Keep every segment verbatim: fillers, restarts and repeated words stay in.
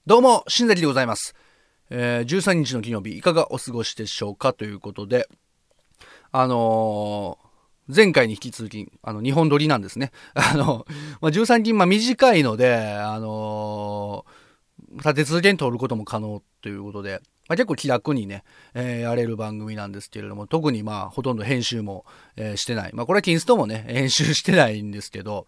どうも、新崎でございます。えー、じゅうさんにちの金曜日、いかがお過ごしでしょうかということで、あのー、前回に引き続き、あの、にほん撮りなんですね。あの、まあ、じゅうさんきん、まあ、短いので、あのー、立て続けに撮ることも可能ということで、まあ、結構気楽にね、えー、やれる番組なんですけれども、特にまあ、ほとんど編集も、えー、してない。まあ、これはキンストもね、編集してないんですけど、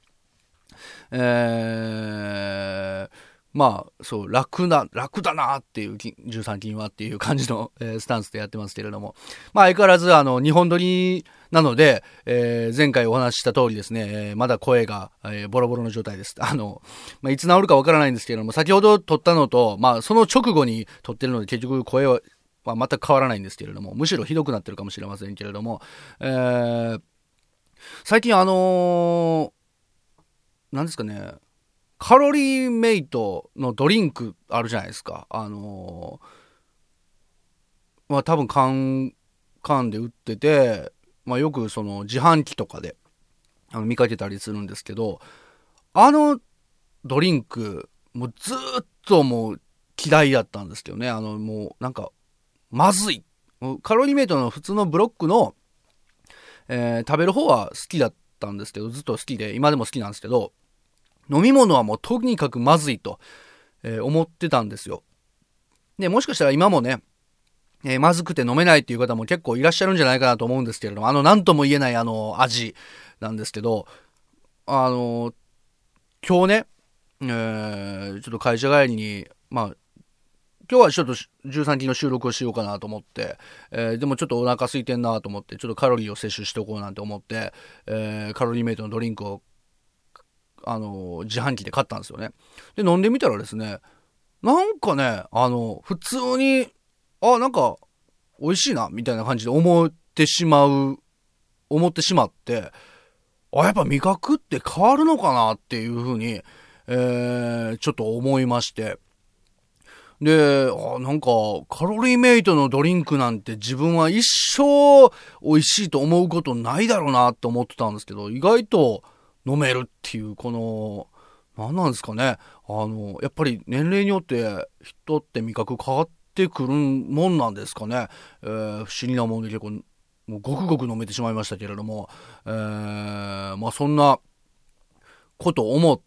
えー、まあ、そう、楽な、楽だなっていう、じゅうさんきんはっていう感じの、えー、スタンスでやってますけれども、まあ相変わらず、あの、にほん撮りなので、えー、前回お話しした通りですね、えー、まだ声が、えー、ボロボロの状態です。あの、まあいつ治るかわからないんですけれども、先ほど撮ったのと、まあその直後に撮ってるので結局声は、まあ、全く変わらないんですけれども、むしろひどくなってるかもしれませんけれども、えー、最近あのー、なんですかね、カロリーメイトのドリンクあるじゃないですか。あのー、まあ多分缶、缶で売ってて、まあよくその自販機とかであの見かけたりするんですけど、あのドリンク、もうずーっともう嫌いだったんですけどね。あのもうなんか、まずい。カロリーメイトの普通のブロックの、えー、食べる方は好きだったんですけど、ずっと好きで、今でも好きなんですけど、飲み物はもうとにかくまずいと、えー、思ってたんですよ。で、もしかしたら今もね、えー、まずくて飲めないっていう方も結構いらっしゃるんじゃないかなと思うんですけれども、あの、なんとも言えないあの、味なんですけど、あの、今日ね、えー、ちょっと会社帰りに、まあ、今日はちょっとじゅうさんきの収録をしようかなと思って、えー、でもちょっとお腹空いてんなと思って、ちょっとカロリーを摂取しておこうなんて思って、えー、カロリーメイトのドリンクをあの自販機で買ったんですよね。で飲んでみたらですね、なんかね、あの普通にあなんか美味しいなみたいな感じで思ってしまう思ってしまって、あやっぱ味覚って変わるのかなっていう風に、えー、ちょっと思いまして、であなんかカロリーメイトのドリンクなんて自分は一生美味しいと思うことないだろうなって思ってたんですけど、意外と飲めるっていう、この何なんですかね、あのやっぱり年齢によって人って味覚変わってくるもんなんですかね、えー、不思議なもんで結構もうごくごく飲めてしまいましたけれども、えー、まあそんなことを思って、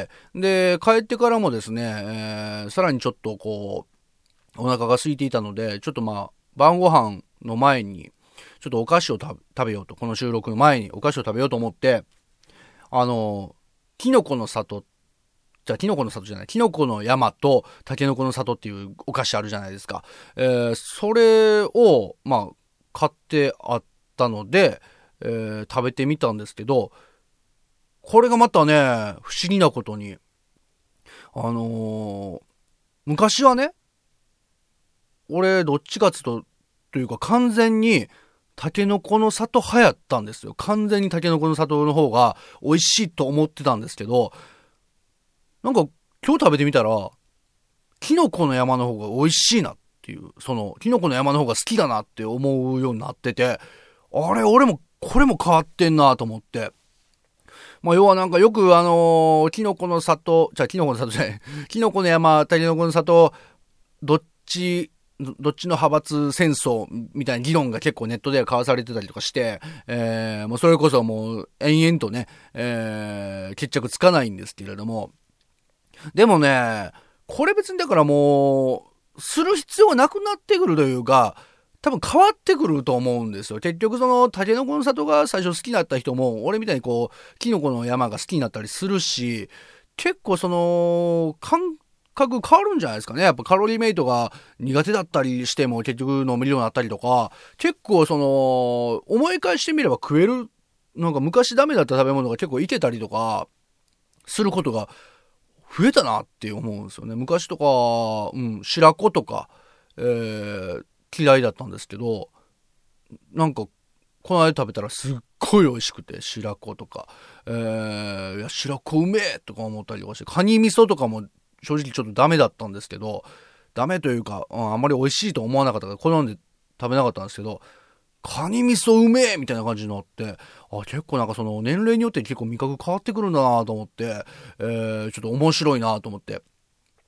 で帰ってからもですね、えー、さらにちょっとこうお腹が空いていたので、ちょっとまあ晩ご飯の前にちょっとお菓子を食べようと、この収録の前にお菓子を食べようと思って、あのキノコの里、じゃあキノコの里じゃない、キノコの山とタケノコの里っていうお菓子あるじゃないですか。えー、それをまあ買ってあったので、えー、食べてみたんですけど、これがまたね不思議なことに、あのー、昔はね、俺どっちかつとというか完全にタケノコの里流行ったんですよ。完全にタケノコの里の方が美味しいと思ってたんですけど、なんか今日食べてみたらキノコの山の方が美味しいなっていう、そのキノコの山の方が好きだなって思うようになってて、あれ俺もこれも変わってんなと思って、まあ要はなんかよくあのー、キノコの里、じゃあキノコの里じゃないキノコの山、タケノコの里、どっちどっちの派閥戦争みたいな議論が結構ネットでは交わされてたりとかして、えー、もうそれこそもう延々とね、えー、決着つかないんですけれども、でもね、これ別にだからもうする必要がなくなってくるというか、多分変わってくると思うんですよ。結局そのタケノコの里が最初好きになった人も俺みたいにこうキノコの山が好きになったりするし、結構その感覚変わるんじゃないですかね。やっぱカロリーメイトが苦手だったりしても結局飲めるようになったりとか、結構その思い返してみれば食える、なんか昔ダメだった食べ物が結構いけたりとかすることが増えたなって思うんですよね。昔とか、うん、白子とか、えー、嫌いだったんですけど、なんかこの間食べたらすっごい美味しくて、白子とか、えー、いや白子うめえとか思ったりとかして、カニ味噌とかも正直ちょっとダメだったんですけど、ダメというか、うん、あんまり美味しいと思わなかったから好んで食べなかったんですけど、カニ味噌うめえみたいな感じになって、あ結構なんかその年齢によって結構味覚変わってくるんだなと思って、えー、ちょっと面白いなと思って、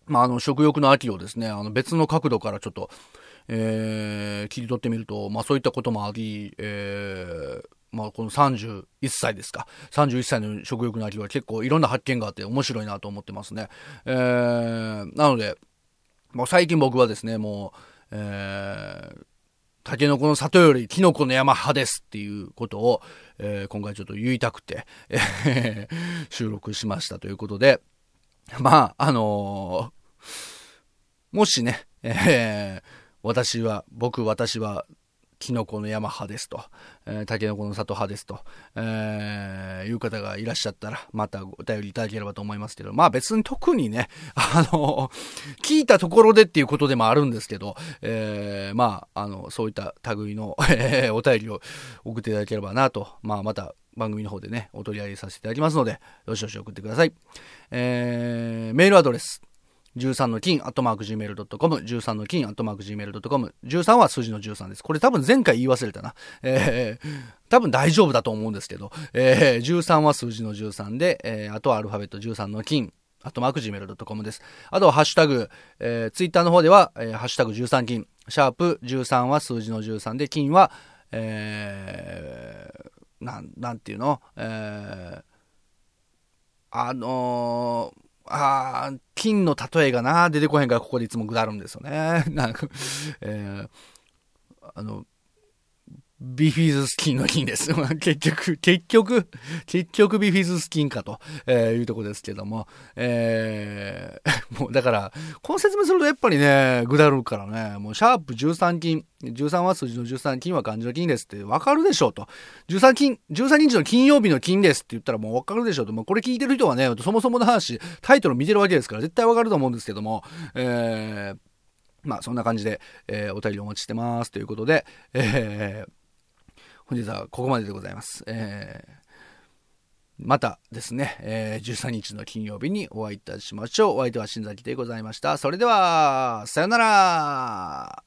まあ、あの、食欲の秋をですね、あの、別の角度からちょっと、えー、切り取ってみると、まあ、そういったこともあり、えー、まあ、このさんじゅういっさいですか。さんじゅういっさいの食欲の秋は結構いろんな発見があって面白いなと思ってますね。えー、なので、もう最近僕はですね、もう、えー、タケノコの里よりキノコの山派ですっていうことを、えー、今回ちょっと言いたくて、えー、収録しましたということで、まあ、あのー、もしね、えー、私は、僕、私は、キノコの山派ですと、えー、タケノコの里派ですと、えー、いう方がいらっしゃったら、またお便りいただければと思いますけど、まあ別に特にね、あの、聞いたところでっていうことでもあるんですけど、えー、まあ、あの、そういった類の、えー、お便りを送っていただければなと、まあまた番組の方でね、お取り上げさせていただきますので、よしよし送ってください。えー、メールアドレス、じゅうさんの金、アットマーク ジーメールドットコム、じゅうさんの金、アットマーク ジーメールドットコム、じゅうさんは数字のじゅうさんです。これ多分前回言い忘れたな。えー、多分大丈夫だと思うんですけど、えー、じゅうさんは数字のじゅうさんで、えー、あとはアルファベットじゅうさんの金、アットマーク ジーメールドットコム です。あとはハッシュタグ、えー、ツイッターの方では、えー、ハッシュタグじゅうさん金、シャープじゅうさんは数字のじゅうさんで、金は、えー、なん、なんていうの、えー、あのー、あー、金の例えがな、出てこへんからここでいつもぐだるんですよね。なんか、えー、あの、ビフィズス菌の菌です。結局、結局、結局ビフィズス菌かと、えー、いうところですけども、えー、もうだから、この説明するとやっぱりね、ぐだるからね、もうシャープじゅうさん金、じゅうさんは数字のじゅうさん、金は漢字の金ですってわかるでしょうと。じゅうさん金、じゅうさんにちの金曜日の金ですって言ったらもうわかるでしょうと。もうこれ聞いてる人はね、そもそもの話、タイトル見てるわけですから絶対わかると思うんですけども、えー、まあそんな感じで、えー、お便りお待ちしてますということで、えー、本日はここまででございます。えー、またですね、えー、じゅうさんにちの金曜日にお会いいたしましょう。お相手は新崎でございました。それでは、さよなら。